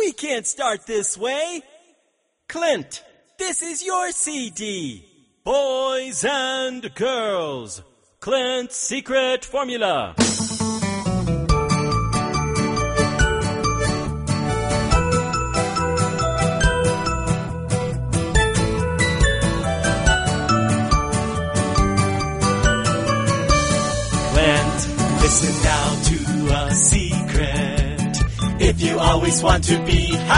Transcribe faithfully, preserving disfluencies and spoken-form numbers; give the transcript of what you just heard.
We can't start this way. Clint, this is your C D. Boys and girls, Clint's secret formula. Listen now to a secret. If you always want to be happy,